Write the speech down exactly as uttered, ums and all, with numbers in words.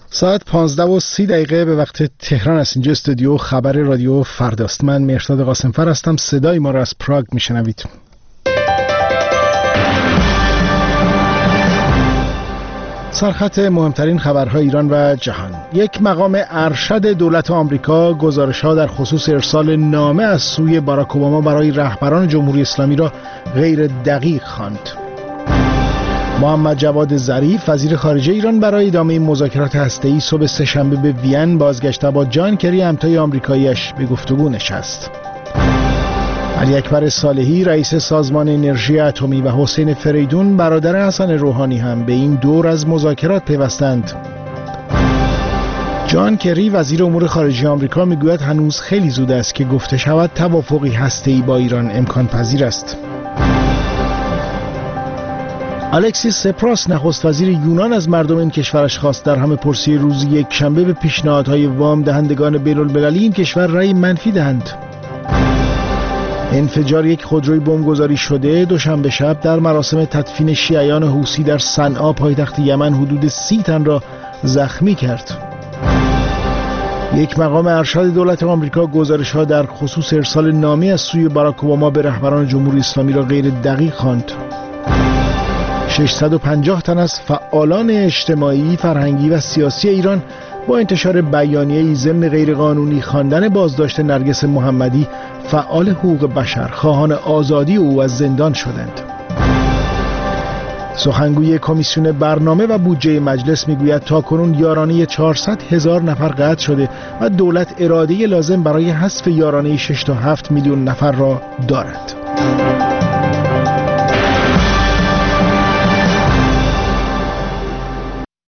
ساعت پانزده و سی دقیقه به وقت تهران است. اینجا استودیو خبر رادیو فرداست. من مهرداد قاسمفر هستم. صدای ما را از پراگ میشنوید. سرخط مهمترین خبرهای ایران و جهان. یک مقام ارشد دولت آمریکا گزارش‌ها در خصوص ارسال نامه از سوی باراک اوباما برای رهبران جمهوری اسلامی را غیر دقیق خواند. محمد جواد ظریف وزیر خارجه ایران برای ادامه مذاکرات هسته‌ای صبح سه‌شنبه به وین بازگشت با جان کری همتای آمریکایی‌اش به گفتگو نشست. علی اکبر صالحی رئیس سازمان انرژی اتمی و حسین فریدون برادر حسن روحانی هم به این دور از مذاکرات پیوستند. جان کری وزیر امور خارجه آمریکا میگوید هنوز خیلی زود است که گفته شود توافقی هسته‌ای با ایران امکان پذیر است. الکسیس سپراس نخست وزیر یونان از مردم این کشورش خواست در همه پرسی روز یک شنبه به پیشنهادهای وام دهندگان بین‌المللی این کشور رأی منفی دهند. انفجار یک خودروی بمبگذاری شده دوشنبه شب در مراسم تدفین شیعیان حوثی در صنعا پایتخت یمن حدود سی تن را زخمی کرد. یک مقام ارشد دولت آمریکا گزارش‌ها در خصوص ارسال نامه از سوی باراک اوباما به رهبران جمهوری اسلامی را غیر دقیق خواند. ششصد و پنجاه تن از فعالان اجتماعی، فرهنگی و سیاسی ایران با انتشار بیانیه‌ای ضمن غیرقانونی خواندن بازداشت نرگس محمدی، فعال حقوق بشر، خواهان آزادی او از زندان شدند. سخنگوی کمیسیون برنامه و بودجه مجلس میگوید تاکنون یارانه چهارصد هزار نفر قطع شده و دولت اراده لازم برای حذف یارانه شش تا هفت میلیون نفر را دارد.